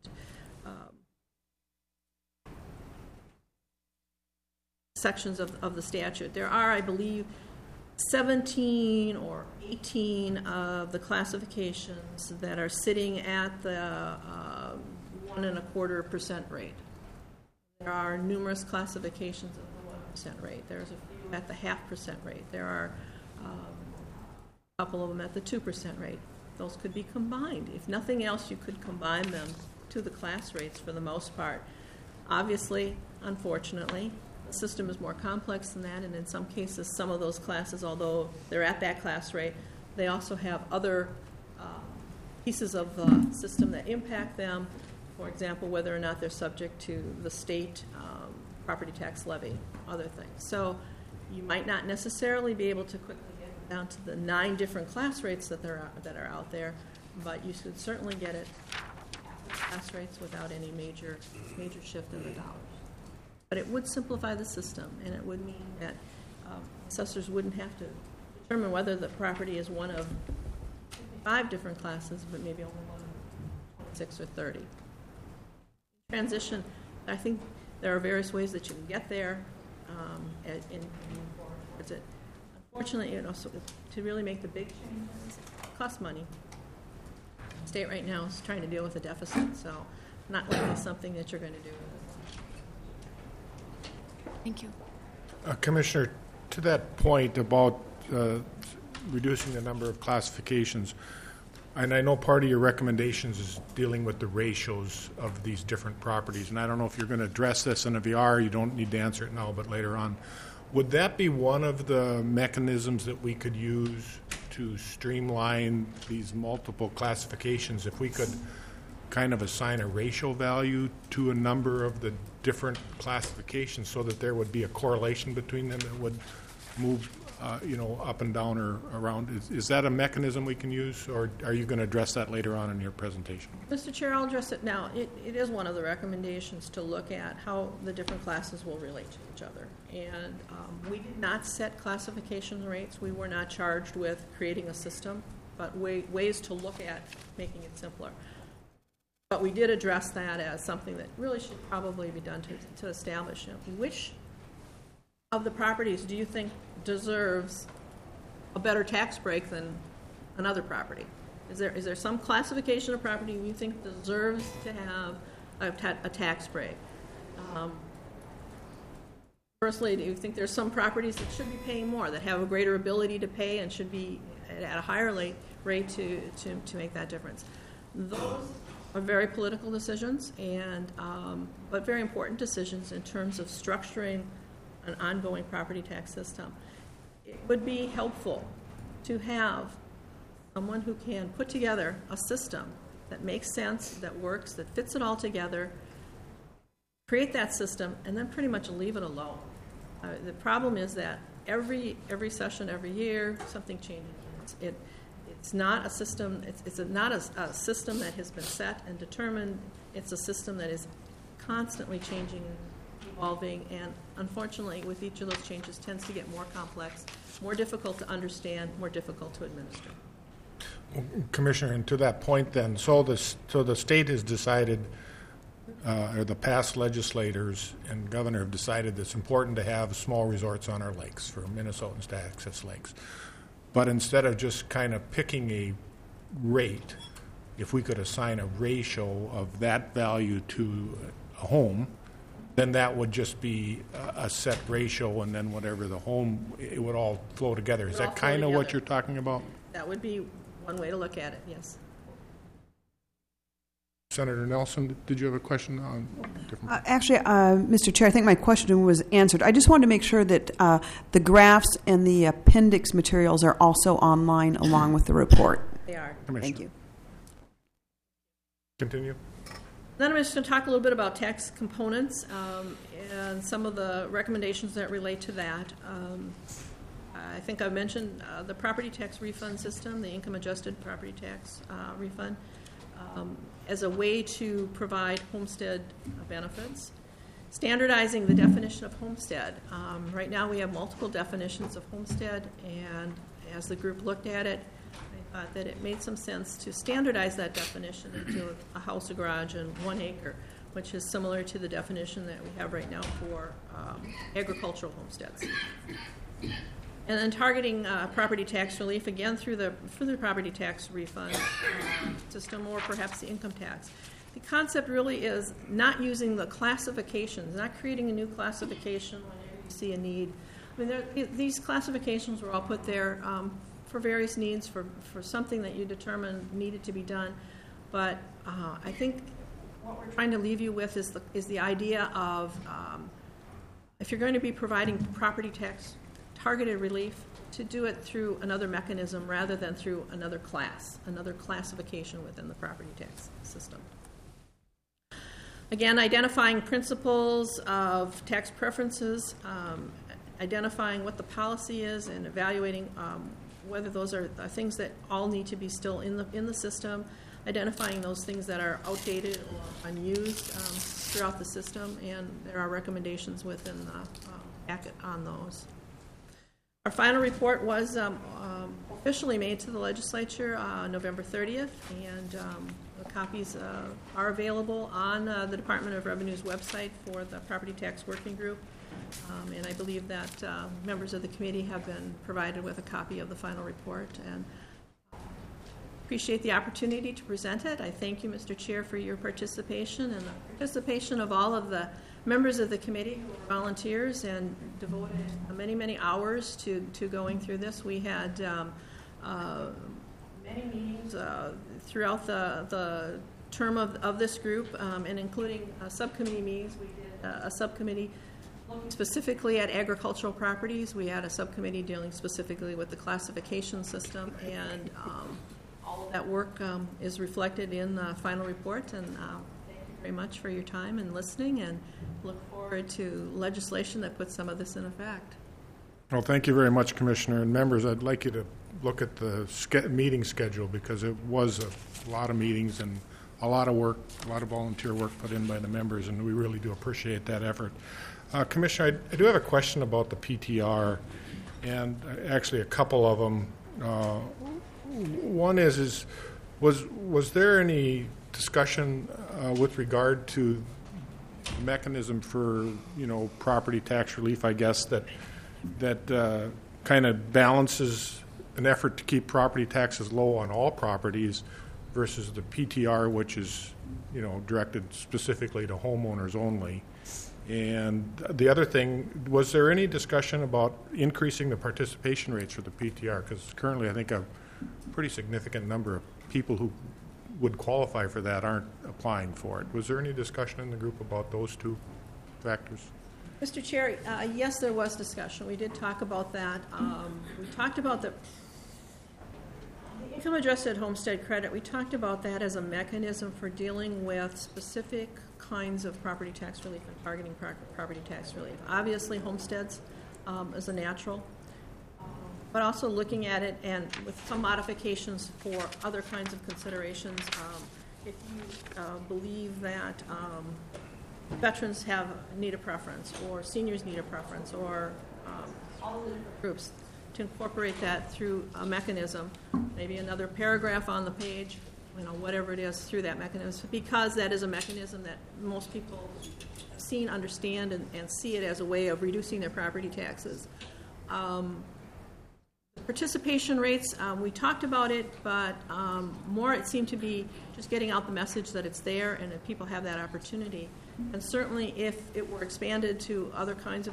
sections of the statute. There are, I believe, 17 or 18 of the classifications that are sitting at the 1.25% rate. There are numerous classifications at the 1% rate. There's a few at the 0.5% rate. There are a couple of them at the 2% rate. Those could be combined. If nothing else, you could combine them to the class rates for the most part. Obviously, unfortunately, the system is more complex than that, and in some cases, some of those classes, although they're at that class rate, they also have other pieces of the system that impact them. For example, whether or not they're subject to the state property tax levy, other things. So you might not necessarily be able to quickly get down to the 9 different class rates that are out there, but you should certainly get it at the class rates without any major shift in the dollars. But it would simplify the system, and it would mean that assessors wouldn't have to determine whether the property is one of 5 different classes, but maybe only one of 6 or 30. Transition, I think there are various ways that you can get there towards it. Unfortunately, so to really make the big changes, it costs money. The state right now is trying to deal with a deficit, so not likely something that you're going to do. Thank you. Commissioner, to that point about reducing the number of classifications, and I know part of your recommendations is dealing with the ratios of these different properties, and I don't know if you're going to address this, and if you are, you don't need to answer it now, but later on. Would that be one of the mechanisms that we could use to streamline these multiple classifications, if we could kind of assign a ratio value to a number of the different classifications so that there would be a correlation between them that would move up and down or around? Is that a mechanism we can use, or are you going to address that later on in your presentation? Mr. Chair, I'll address it now. It is one of the recommendations to look at how the different classes will relate to each other. And we did not set classification rates. We were not charged with creating a system, but ways to look at making it simpler. But we did address that as something that really should probably be done to establish which of the properties do you think deserves a better tax break than another property? Is there some classification of property you think deserves to have a tax break? Firstly, do you think there's some properties that should be paying more, that have a greater ability to pay and should be at a higher rate to make that difference? Those are very political decisions, but very important decisions in terms of structuring an ongoing property tax system. It would be helpful to have someone who can put together a system that makes sense, that works, that fits it all together, create that system, and then pretty much leave it alone. The problem is that every session, every year, something changes. It's not a system. It's not a system that has been set and determined. It's a system that is constantly changing and evolving, and unfortunately, with each of those changes, tends to get more complex, more difficult to understand, more difficult to administer. Commissioner, and to that point, then, so the state has decided, or the past legislators and governor have decided that it's important to have small resorts on our lakes for Minnesotans to access lakes. But instead of just kind of picking a rate, if we could assign a ratio of that value to a home, then that would just be a set ratio, and then whatever the home, it would all flow together. Is that kind of what you're talking about? That would be one way to look at it, yes. Senator Nelson, did you have a question on different? Actually, Mr. Chair, I think my question was answered. I just wanted to make sure that the graphs and the appendix materials are also online along with the report. They are. Thank you. Continue. Then I'm just going to talk a little bit about tax components and some of the recommendations that relate to that. I think I mentioned the property tax refund system, the income-adjusted property tax refund, as a way to provide homestead benefits. Standardizing the definition of homestead. Right now we have multiple definitions of homestead, and as the group looked at it, I thought that it made some sense to standardize that definition into a house, a garage, and 1 acre, which is similar to the definition that we have right now for agricultural homesteads. And then targeting property tax relief, again, through the property tax refund system, or perhaps the income tax. The concept really is not using the classifications, not creating a new classification whenever you see a need. I mean, these classifications were all put there for various needs, for something that you determined needed to be done. But I think what we're trying to leave you with is the idea of if you're going to be providing property tax targeted relief, to do it through another mechanism rather than through another classification within the property tax system. Again, identifying principles of tax preferences, identifying what the policy is, and evaluating whether those are things that all need to be still in the system, identifying those things that are outdated or unused throughout the system, and there are recommendations within the packet on those. Our final report was officially made to the legislature November 30th, and the copies are available on the Department of Revenue's website for the Property Tax Working Group. And I believe that members of the committee have been provided with a copy of the final report, and appreciate the opportunity to present it. I thank you, Mr. Chair, for your participation and the participation of all of the members of the committee who were volunteers and devoted many, many hours to going through this. We had many meetings throughout the term of this group, and including subcommittee meetings. We did a subcommittee looking specifically at agricultural properties. We had a subcommittee dealing specifically with the classification system, and all of that work is reflected in the final report. And thank you very much for your time and listening, and look forward to legislation that puts some of this in effect. Well, thank you very much, Commissioner. And members, I'd like you to look at the meeting schedule, because it was a lot of meetings and a lot of work, a lot of volunteer work put in by the members, and we really do appreciate that effort. Commissioner, I do have a question about the PTR, and actually a couple of them. One was there any discussion with regard to the mechanism for property tax relief? I guess that kind of balances an effort to keep property taxes low on all properties versus the PTR, which is directed specifically to homeowners only. And the other thing, was there any discussion about increasing the participation rates for the PTR? Because currently I think a pretty significant number of people who would qualify for that aren't applying for it. Was there any discussion in the group about those two factors? Mr. Chair, yes, there was discussion. We did talk about that. We talked about the income-adjusted homestead credit. We talked about that as a mechanism for dealing with specific kinds of property tax relief and targeting property tax relief. Obviously, homesteads is a natural, but also looking at it and with some modifications for other kinds of considerations. If you believe that veterans need a preference, or seniors need a preference, or all the different groups, to incorporate that through a mechanism, maybe another paragraph on the page, whatever it is, through that mechanism, because that is a mechanism that most people have seen, understand, and see it as a way of reducing their property taxes. Participation rates, we talked about it, but more it seemed to be just getting out the message that it's there and that people have that opportunity. And certainly if it were expanded to other kinds of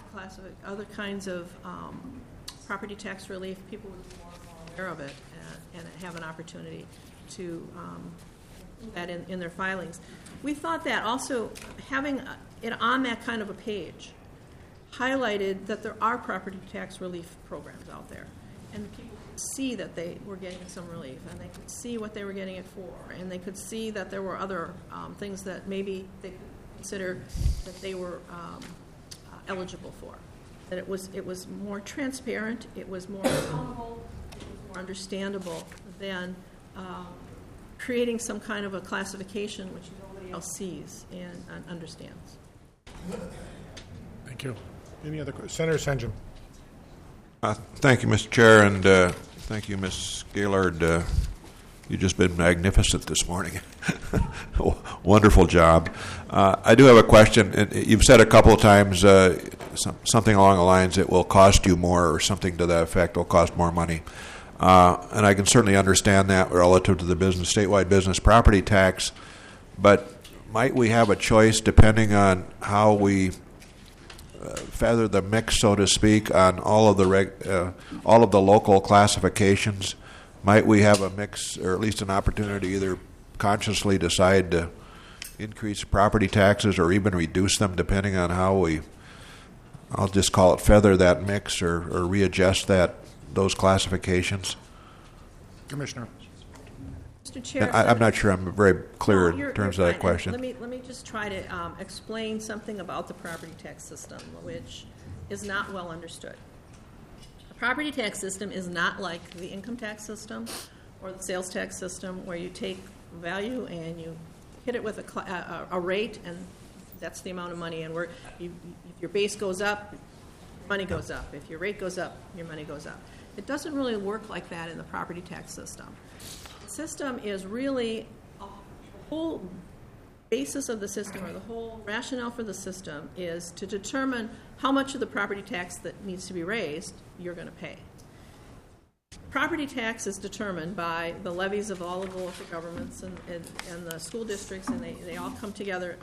property tax relief, people would be more aware of it and have an opportunity to include that in their filings. We thought that also having it on that kind of a page highlighted that there are property tax relief programs out there, and people could see that they were getting some relief, and they could see what they were getting it for, and they could see that there were other things that maybe they could consider that they were eligible for. that it was more transparent, it was more accountable, it was more understandable than creating some kind of a classification which nobody else sees and understands. Thank you. Any other, Senator St. John? Thank you, Mr. Chair, and thank you, Ms. Gaylord. You've just been magnificent this morning. Wonderful job. I do have a question. You've said a couple of times something along the lines, it will cost you more, or something to that effect, will cost more money. And I can certainly understand that relative to the statewide business property tax, but might we have a choice depending on how we feather the mix, so to speak, on all of the local classifications? Might we have a mix, or at least an opportunity to either consciously decide to increase property taxes or even reduce them, depending on how I'll just call it feather that mix, or readjust those classifications? Commissioner. Mr. Chair, I'm not sure I'm very clear No, in terms you're of that fine. question. Let me just try to explain something about the property tax system, which is not well understood. The property tax system is not like the income tax system or the sales tax system, where you take value and you hit it with a rate, and that's the amount of money. And if your base goes up, money goes up. If your rate goes up, your money goes up. It doesn't really work like that in the property tax system. The system is really the whole basis of the system, or the whole rationale for the system, is to determine how much of the property tax that needs to be raised you're going to pay. Property tax is determined by the levies of all of the local governments and the school districts, and they all come together.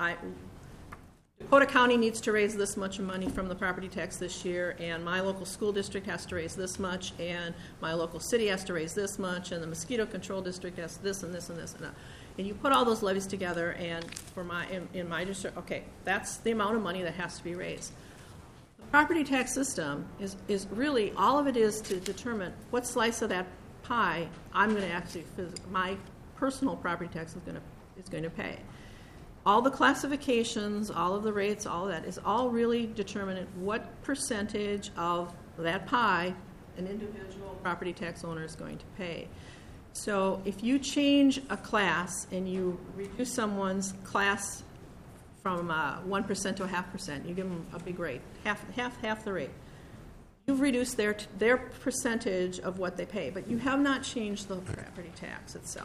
Dakota County needs to raise this much money from the property tax this year, and my local school district has to raise this much, and my local city has to raise this much, and the mosquito control district has this and this and this. And you put all those levies together, and in my district, okay, that's the amount of money that has to be raised. The property tax system is really, all of it is to determine what slice of that pie I'm going to actually, my personal property tax is going to pay. All the classifications, all of the rates, all of that is all really determining what percentage of that pie an individual property tax owner is going to pay. So if you change a class and you reduce someone's class from 1% to 0.5%, you give them a big rate, half the rate. You've reduced their percentage of what they pay, but you have not changed the property tax itself.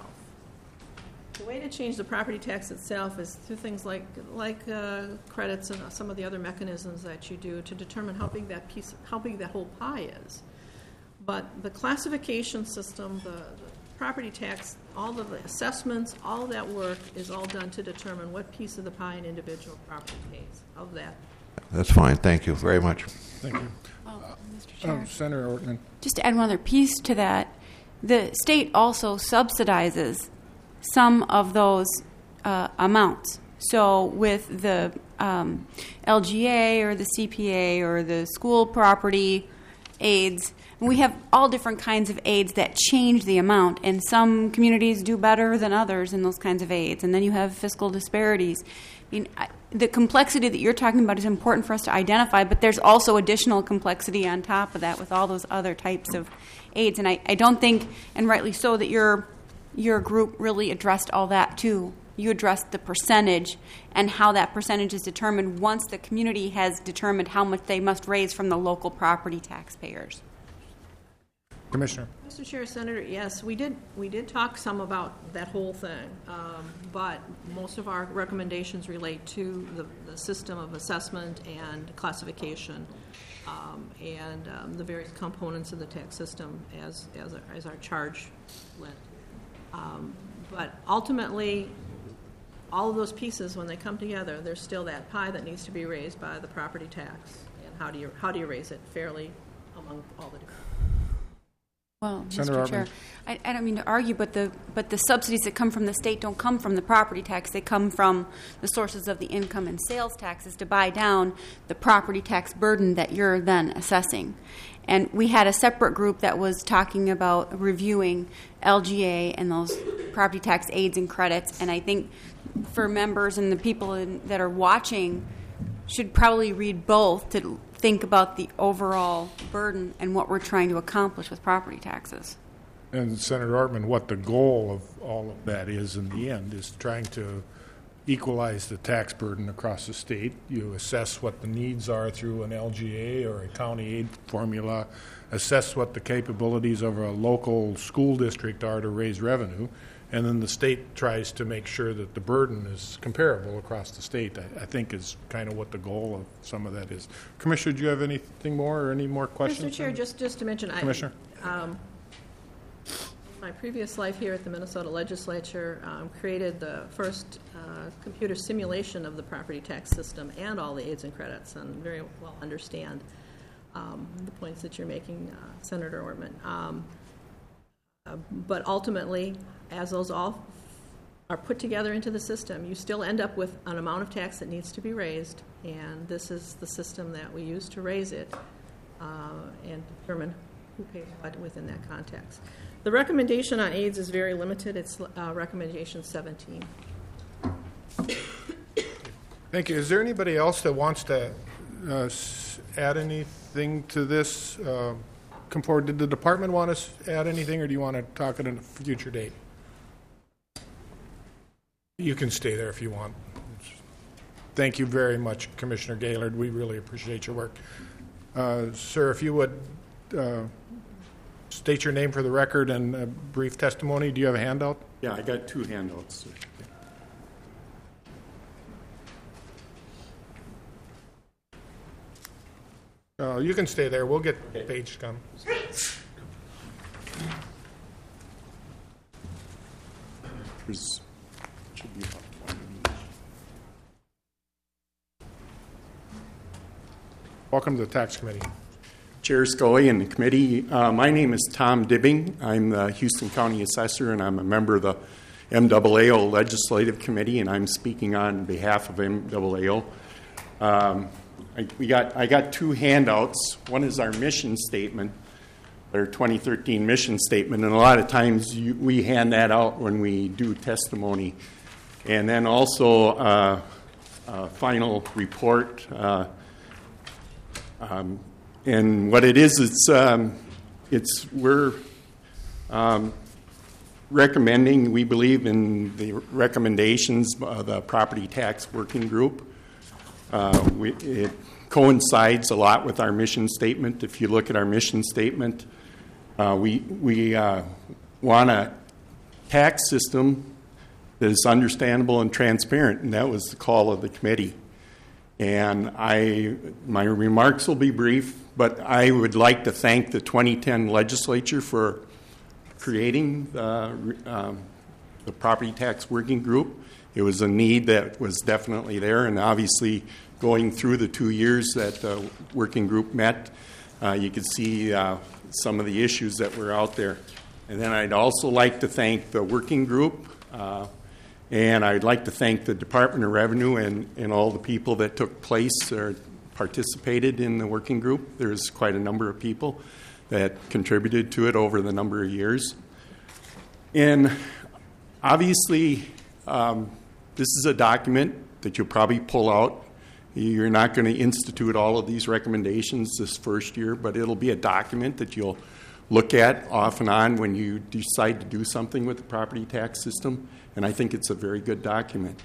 The way to change the property tax itself is through things like credits and some of the other mechanisms that you do to determine how big that whole pie is. But the classification system, the property tax, all of the assessments, all of that work is all done to determine what piece of the pie an individual property pays of that. That's fine. Thank you very much. Thank you. Mr. Chair. Senator Ortman. Just to add one other piece to that, the state also subsidizes some of those amounts. So with the LGA or the CPA or the school property aids, we have all different kinds of aids that change the amount, and some communities do better than others in those kinds of aids, and then you have fiscal disparities. I mean, the complexity that you're talking about is important for us to identify, but there's also additional complexity on top of that with all those other types of aids, and I don't think, and rightly so, that your group really addressed all that too. You addressed the percentage and how that percentage is determined once the community has determined how much they must raise from the local property taxpayers. Commissioner. Mr. Chair, Senator, yes, we did talk some about that whole thing, but most of our recommendations relate to the system of assessment and classification and the various components of the tax system as our charge went. But ultimately, all of those pieces, when they come together, there's still that pie that needs to be raised by the property tax. And how do you raise it fairly among all the different? Well, Senator Mr. Chair, I don't mean to argue, but the subsidies that come from the state don't come from the property tax. They come from the sources of the income and sales taxes to buy down the property tax burden that you're then assessing. And we had a separate group that was talking about reviewing LGA and those property tax aids and credits. And I think for members and the people that are watching should probably read both to think about the overall burden and what we're trying to accomplish with property taxes. And Senator Ortman, what the goal of all of that is in the end is trying to equalize the tax burden across the state. You assess what the needs are through an LGA or a county aid formula, assess what the capabilities of a local school district are to raise revenue, and then the state tries to make sure that the burden is comparable across the state, I think is kind of what the goal of some of that is. Commissioner, do you have anything more or any more questions? Mr. Chair, just to mention, Commissioner? My previous life here at the Minnesota Legislature created the first computer simulation of the property tax system and all the aids and credits, and very well understand the points that you're making, Senator Ortman. But ultimately, as those all are put together into the system, you still end up with an amount of tax that needs to be raised, and this is the system that we use to raise it and determine who pays what within that context. The recommendation on AIDS is very limited. It's recommendation 17. Thank you. Is there anybody else that wants to add anything to this? Come forward. Did the department want to add anything, or do you want to talk at a future date? You can stay there if you want. Thank you very much, Commissioner Gaylord. We really appreciate your work. Sir, if you would state your name for the record and a brief testimony. Do you have a handout? Yeah, I got 2 handouts. You can stay there. We'll get the page to come. Should be about 1 each. Welcome to the Tax Committee. Chair Scully and the committee, my name is Tom Dibbing. I'm the Houston County Assessor, and I'm a member of the MAAO Legislative Committee, and I'm speaking on behalf of MAAO. I got 2 handouts. One is our mission statement, our 2013 mission statement, and a lot of times we hand that out when we do testimony. And then also a final report. And what it is, we're recommending, we believe in the recommendations of the Property Tax Working Group. It coincides a lot with our mission statement. If you look at our mission statement, we want a tax system that is understandable and transparent, and that was the call of the committee. And my remarks will be brief, but I would like to thank the 2010 legislature for creating the Property Tax Working Group. It was a need that was definitely there, and obviously going through the 2 years that the working group met, you could see some of the issues that were out there. And then I'd also like to thank the working group, and I'd like to thank the Department of Revenue and all the people that took place or participated in the working group. There's quite a number of people that contributed to it over the number of years. And obviously, this is a document that you'll probably pull out. You're not going to institute all of these recommendations this first year, but it'll be a document that you'll look at off and on when you decide to do something with the property tax system, and I think it's a very good document.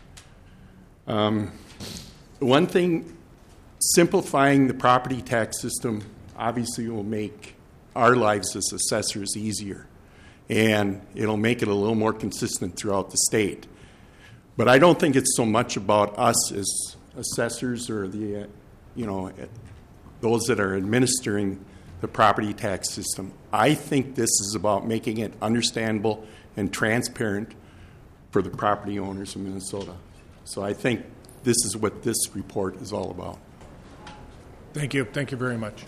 One thing, simplifying the property tax system obviously will make our lives as assessors easier, and it'll make it a little more consistent throughout the state. But I don't think it's so much about us as assessors or the, those that are administering the property tax system. I think this is about making it understandable and transparent for the property owners of Minnesota. So I think this is what this report is all about. Thank you. Thank you very much.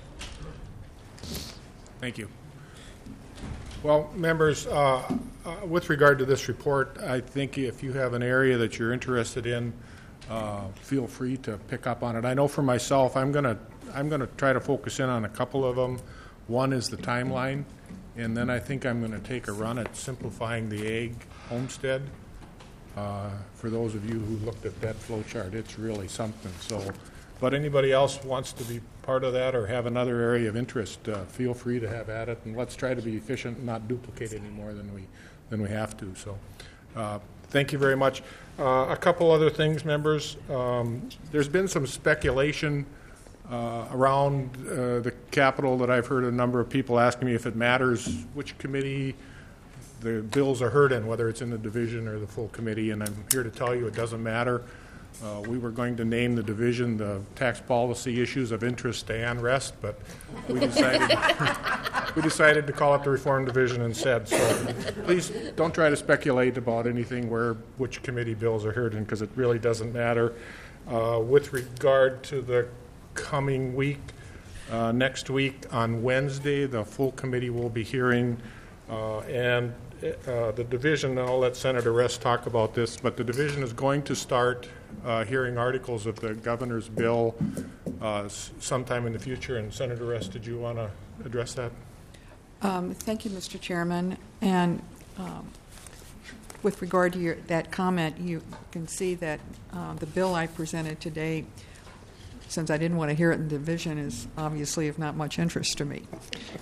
Thank you. Well, members, with regard to this report, I think if you have an area that you're interested in, feel free to pick up on it. I know for myself, I'm going to try to focus in on a couple of them. One is the timeline, and then I think I'm going to take a run at simplifying the ag homestead. For those of you who looked at that flow chart, it's really something. So But anybody else wants to be part of that or have another area of interest, feel free to have at it, and let's try to be efficient and not duplicate any more than we have to. So, thank you very much. A couple other things, members. There's been some speculation around the Capitol that I've heard a number of people asking me if it matters which committee the bills are heard in, whether it's in the division or the full committee, and I'm here to tell you it doesn't matter. We were going to name the division the Tax Policy Issues of Interest to Ann Rest, but we decided to call it the Reform Division instead. So please don't try to speculate about anything which committee bills are heard in, because it really doesn't matter. With regard to the coming week, next week on Wednesday, the full committee will be hearing, and the division, and I'll let Senator Rest talk about this, but the division is going to start hearing articles of the governor's bill sometime in the future. And Senator Rest, did you want to address that? Thank you, Mr. Chairman. And with regard to that comment, you can see that the bill I presented today, since I didn't want to hear it in the division, is obviously of not much interest to me.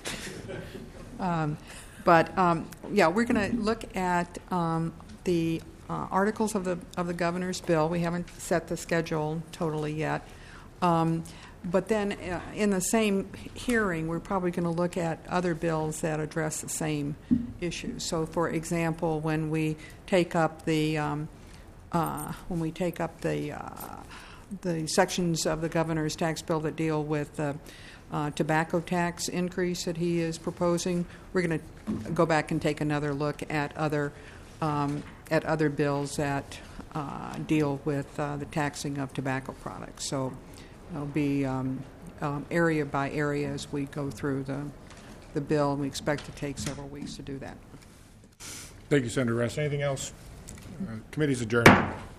But we're going to look at the articles of the governor's bill. We haven't set the schedule totally yet. But then in the same hearing, we're probably going to look at other bills that address the same issues. So, for example, when we take up the sections of the governor's tax bill that deal with tobacco tax increase that he is proposing, we're going to go back and take another look at other bills that deal with the taxing of tobacco products. So it'll be area by area as we go through the bill, and we expect to take several weeks to do that. Thank you, Senator Rest. Anything else? Committee's adjourned.